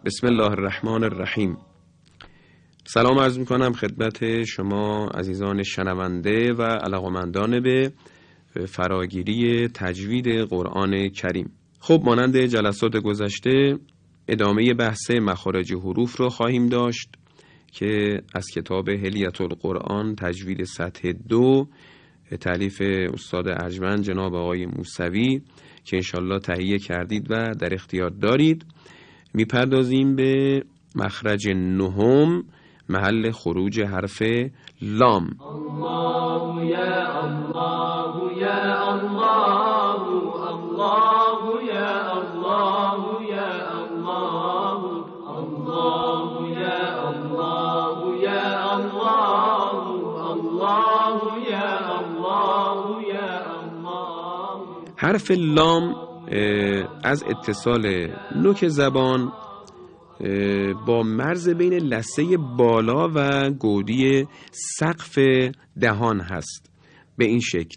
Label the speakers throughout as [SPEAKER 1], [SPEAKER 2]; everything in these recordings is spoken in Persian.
[SPEAKER 1] بسم الله الرحمن الرحیم. سلام عرض میکنم خدمت شما عزیزان شنونده و علاقمندان به فراگیری تجوید قرآن کریم. خب مانند جلسات گذشته ادامه بحث مخارج حروف رو خواهیم داشت که از کتاب حلیة القرآن تجوید سطح 2 تالیف استاد ارجمند جناب آقای موسوی که انشالله تهیه کردید و در اختیار دارید. میپردازیم به مخرج نهم، محل خروج حرف لام.
[SPEAKER 2] الله یا الله یا الله، الله یا الله یا الله، الله یا الله یا الله، الله یا الله یا الله.
[SPEAKER 1] حرف لام از اتصال نوک زبان با مرز بین لثه بالا و گودی سقف دهان هست. به این شکل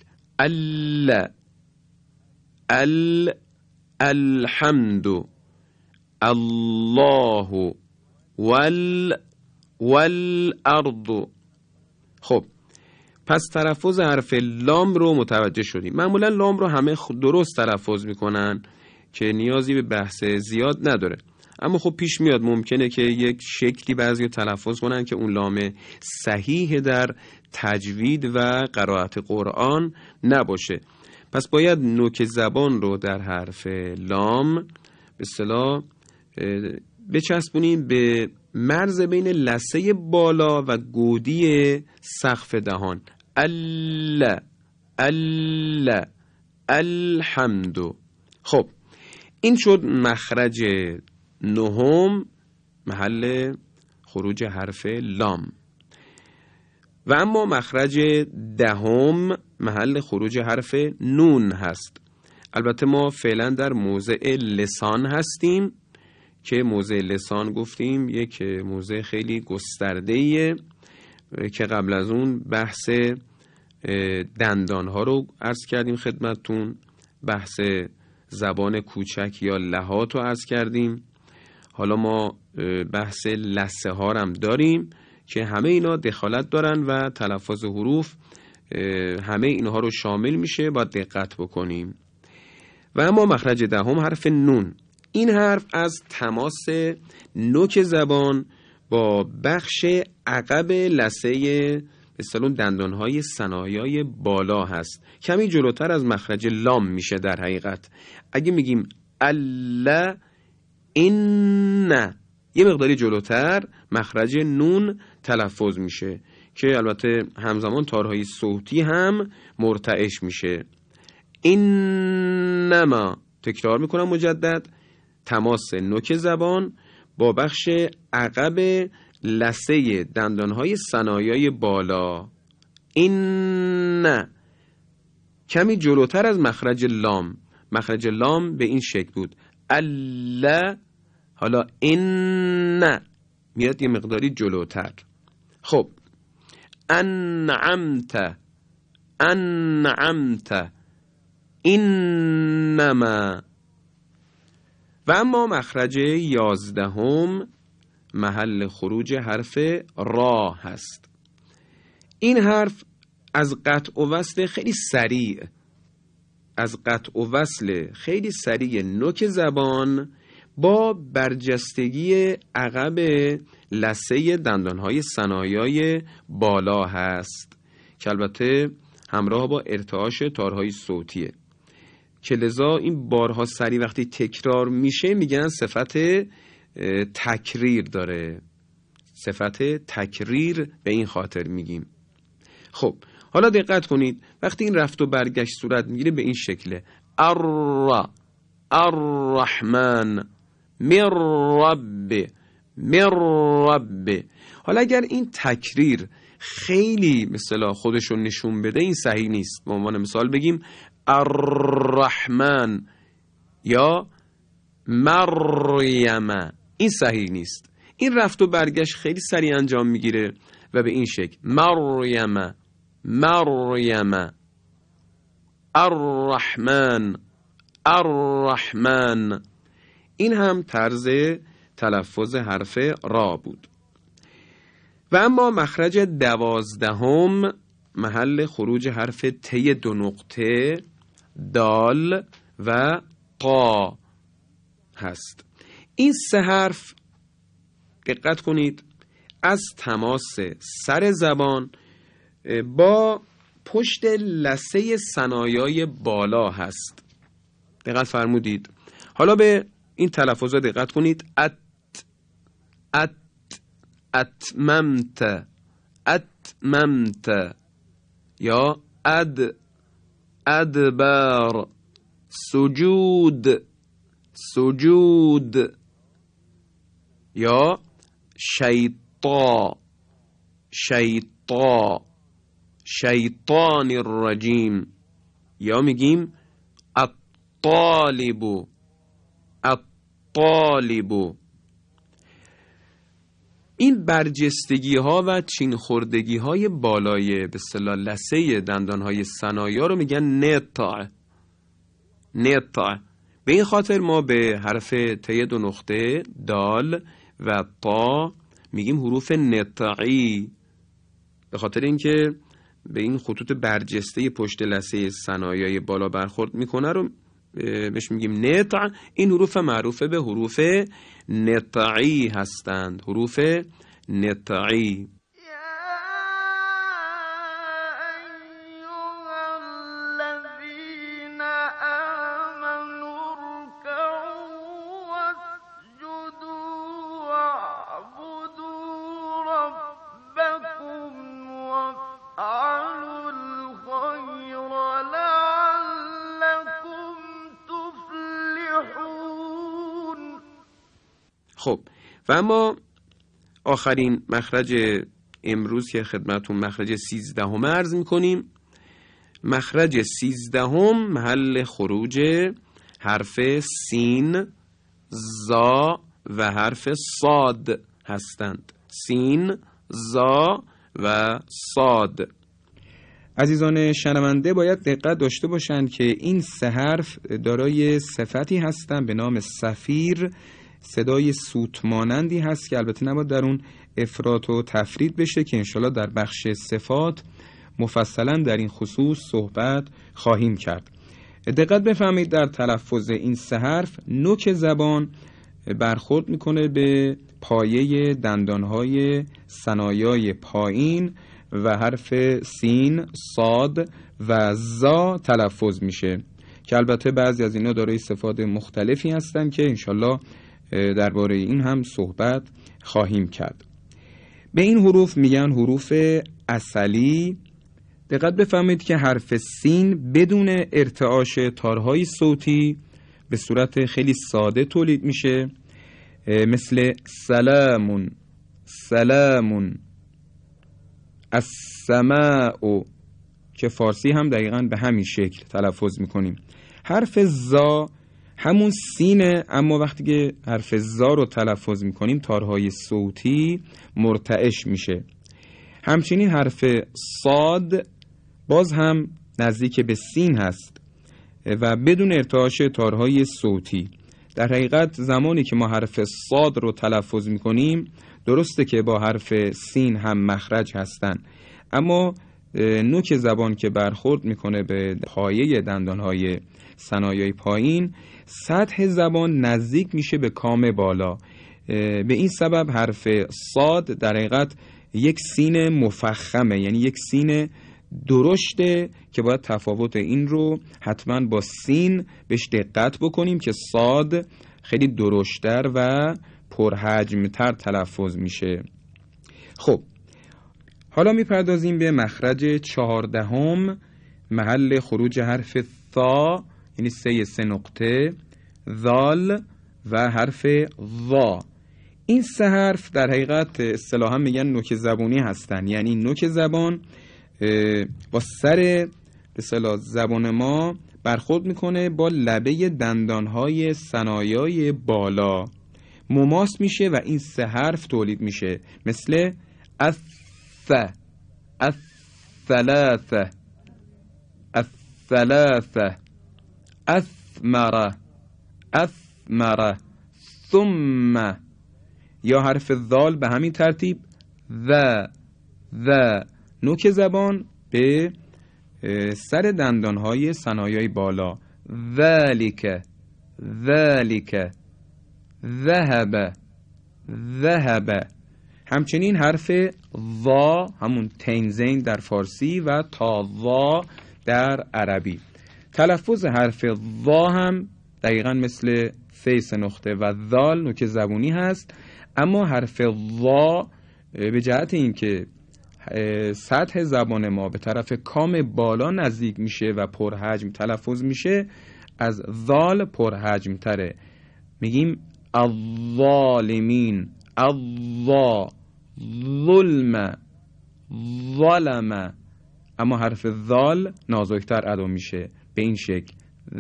[SPEAKER 1] الحمد الله والارض. خب پس تلفظ حرف لام رو متوجه شدیم. معمولا لام رو همه درست تلفظ میکنن که نیازی به بحث زیاد نداره، اما خب پیش میاد ممکنه که یک شکلی بعضی تلفظ کنن که اون لام صحیح در تجوید و قرائت قرآن نباشه. پس باید نوک زبان رو در حرف لام به اصطلاح بچسبونیم به مرز بین لثه بالا و گودی سقف دهان. الحمد. خب این شد مخرج نهم، محل خروج حرف لام. و اما مخرج دهم محل خروج حرف نون هست. البته ما فعلا در موضع لسان هستیم که موضع لسان گفتیم یک موضع خیلی گسترده‌ایه که قبل از اون بحث دندانها رو عرض کردیم خدمتتون، بحث زبان کوچک یا لحات رو عرض کردیم. حالا ما بحث لثه ها هم داریم که همه اینا دخالت دارن و تلفظ حروف همه اینها رو شامل میشه، باید دقت بکنیم. و اما مخرج دهم حرف نون. این حرف از تماس نوک زبان با بخش عقب لثه مثلا دندانهای ثنایای بالا هست. کمی جلوتر از مخرج لام میشه در حقیقت. اگه میگیم الا این، یه مقداری جلوتر مخرج نون تلفظ میشه که البته همزمان تارهای صوتی هم مرتعش میشه. اینما، تکرار میکنم مجدد، تماس نوک زبان با بخش عقب لثه دندانهای ثنایای بالا. این کمی جلوتر از مخرج لام. مخرج لام به این شکل بود الا، حالا این میاد یه مقداری جلوتر. خب انعمت اینما. و اما مخرج 11 محل خروج حرف را هست. این حرف از قطع و وصل خیلی سریع نوک زبان با برجستگی عقب لثه دندانهای ثنایای بالا هست که البته همراه با ارتعاش تارهای صوتیه، که لذا این بارها سریع وقتی تکرار میشه میگن صفت تکریر داره. صفت تکریر به این خاطر میگیم. خب حالا دقت کنید وقتی این رفت و برگشت صورت میگیره به این شکله: الرحمن من رب. حالا اگر این تکریر خیلی مثلا خودشو نشون بده این صحیح نیست. به عنوان مثال بگیم الرحمن یا مریم، این صحیح نیست. این رفت و برگشت خیلی سریع انجام میگیره و به این شکل: مریم الرحمن. این هم طرز تلفظ حرف را بود. و اما مخرج 12 محل خروج حرف ت 2 نقطه دال و قا هست. این 3 حرف دقت کنید از تماس سر زبان با پشت لثه ثنایای بالا هست. دقت فرمودید. حالا به این تلفظات دقت کنید. اتممت یا ادبار، سجود یا شیطان الرجیم، یا میگیم الطالب. این برجستگی ها و چین خوردگی های بالای به اصطلاح لثه دندان های ثنایا رو میگن نطع. به این خاطر ما به حرف ت 2 نقطه دال و طا میگیم حروف نطعی، به خاطر اینکه به این خطوط برجسته پشت لثه ثنایای بالا برخورد میکنه رو بهش میگیم نطع. این حروف معروف به حروف نطعی هستند، حروف نطعی. خب و اما آخرین مخرج امروز که خدمتون مخرج 13 عرض میکنیم. مخرج 13 محل خروج حرف سین، زا و حرف صاد هستند. سین، زا و صاد. عزیزان شنونده باید دقت داشته باشند که این 3 حرف دارای صفتی هستند به نام صفیر. صدای سوت مانندی هست که البته نباید در اون افراط و تفرید بشه که انشالله در بخش صفات مفصلا در این خصوص صحبت خواهیم کرد. دقت بفرمایید در تلفظ این 3 حرف نوک زبان برخورد میکنه به پایه دندانهای ثنایای پایین و حرف سین، صاد و زا تلفظ میشه که البته بعضی از اینا دارای صفات مختلفی هستن که انشالله درباره این هم صحبت خواهیم کرد. به این حروف میگن حروف اصلی. دقت بفرمایید که حرف سین بدون ارتعاش تارهای صوتی به صورت خیلی ساده تولید میشه، مثل سلامون، السماء که فارسی هم دقیقاً به همین شکل تلفظ میکنیم. حرف زا همون سینه، اما وقتی که حرف زا رو تلفظ میکنیم تارهای صوتی مرتعش میشه. همچنین حرف صاد باز هم نزدیک به سین هست و بدون ارتعاش تارهای صوتی. در حقیقت زمانی که ما حرف صاد رو تلفظ میکنیم درسته که با حرف سین هم مخرج هستن، اما نوک زبان که برخورد میکنه به پایه دندانهای ثنایای پایین، سطح زبان نزدیک میشه به کام بالا. به این سبب حرف صاد در حقیقت یک سین مفخمه، یعنی یک سین درشته که باید تفاوت این رو حتما با سین بهش دقت بکنیم که صاد خیلی درشتر و پرحجمتر تلفظ میشه. خب حالا میپردازیم به مخرج 14 محل خروج حرف ثا، یعنی 3 نقطه، ذال و حرف ظا. این 3 حرف در حقیقت اصطلاحا میگن نوک زبانی هستن، یعنی نوک زبان با سر اصطلاح زبان ما برخورد میکنه با لبه دندانهای ثنایای بالا، مماس میشه و این 3 حرف تولید میشه، مثل الثلاثه، اثمره، ثم
[SPEAKER 3] یا حرف ذال به همین ترتیب و نوک زبان به سر دندانهای ثنایای بالا. ذالک ذهب. همچنین حرف وا، همون تنزین در فارسی و تاوا در عربی. تلفظ حرف وا هم دقیقا مثل فیس نقطه و ذال نوک زبونی هست، اما حرف وا به جهت اینکه سطح زبان ما به طرف کام بالا نزدیک میشه و پرحجم تلفظ میشه، از ذال پرحجم تره. میگیم الظالمین، الظا، ظلم، ظلم، اما حرف ذال نازکتر ادا میشه به این شکل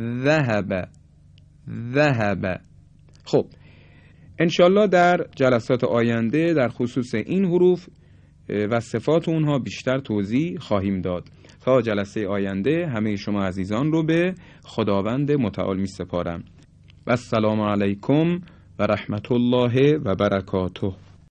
[SPEAKER 3] ذهب. خب انشالله در جلسات آینده در خصوص این حروف و صفات اونها بیشتر توضیح خواهیم داد. تا جلسه آینده همه شما عزیزان رو به خداوند متعال می سپارم. و السلام علیکم و رحمت الله و برکاته.